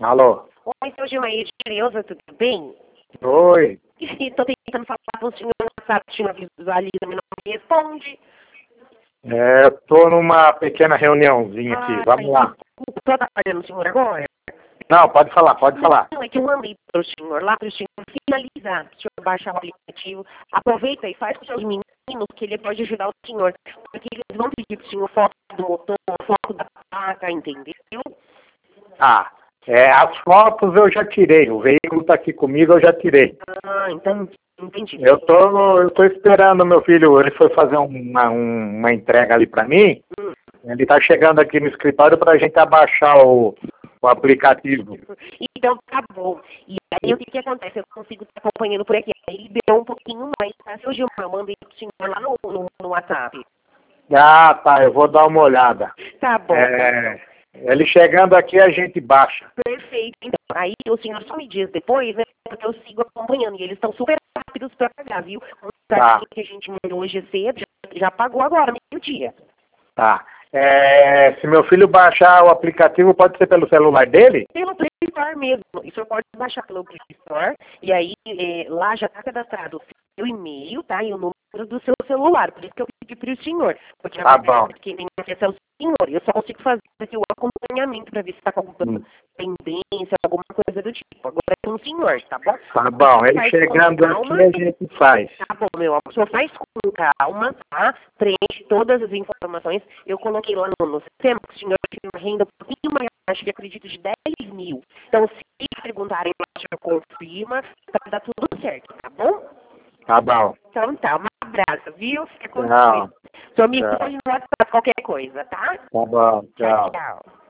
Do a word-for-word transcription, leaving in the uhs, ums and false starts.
Alô? Oi, seu Gilmair de Creuza, tudo bem? Oi. Estou tentando falar com o senhor no WhatsApp, o senhor visualiza, mas não me responde. É, eu tô numa pequena reuniãozinha aqui. Ah, Vamos lá. desculpa, estou atrapalhando o senhor agora? Não, pode falar, pode falar. Não, é que eu mandei para o senhor lá, para o senhor finalizar, para o senhor baixar o aplicativo. Aproveita e faz com os seus meninos, que ele pode ajudar o senhor. Porque eles vão pedir para o senhor foto do motor, foto da placa, entendeu? Ah, é, as fotos eu já tirei. O veículo tá aqui comigo, eu já tirei. Ah, então, entendi. Eu tô, eu tô esperando meu filho, ele foi fazer uma, um- uma entrega ali pra mim. Hum. Ele tá chegando aqui no escritório pra gente abaixar o, o aplicativo. Então tá bom. E aí o que que acontece? Eu consigo estar acompanhando por aqui. Aí liberou um pouquinho mais, tá? Seu Gilmar, eu mandei pro senhor lá no, no, no WhatsApp. Ah, tá, eu vou dar uma olhada. Tá bom, É, tá ele chegando aqui, a gente baixa. perfeito. Então, aí o senhor só me diz depois, né? Porque eu sigo acompanhando. E eles estão super rápidos pra pagar, viu? O Tá. que a gente mandou hoje cedo já, já pagou agora, meio-dia. Tá. É, se meu filho baixar o aplicativo, pode ser pelo celular dele? Pelo Play Store mesmo. O senhor pode baixar pelo Play Store. E aí eh, lá já está cadastrado o seu e-mail, tá? E o número do seu celular. Por isso que eu pedi para o senhor. Porque Tá a bom. quem tem acesso é o senhor. Eu só consigo fazer aqui o acompanhamento para ver se está com alguma Hum. pendência, alguma coisa do tipo. Agora é com o senhor, tá bom? Tá bom. Ele Faz chegando com aqui, calma. a gente faz. Tá bom, meu amor. O senhor faz com calma, tá? Preenche todas as informações. Eu coloquei lá no, no sistema que o senhor tinha uma renda um pouquinho maior, acho que acredito de dez mil. Então, se perguntarem lá, o senhor confirma, pra dar tudo certo, tá bom? Tá bom. Então tá, um abraço, viu? Fica com Tchau. Deus. O senhor me Tchau. responde no WhatsApp qualquer coisa, tá? Tá bom. Tchau, Tchau. tchau.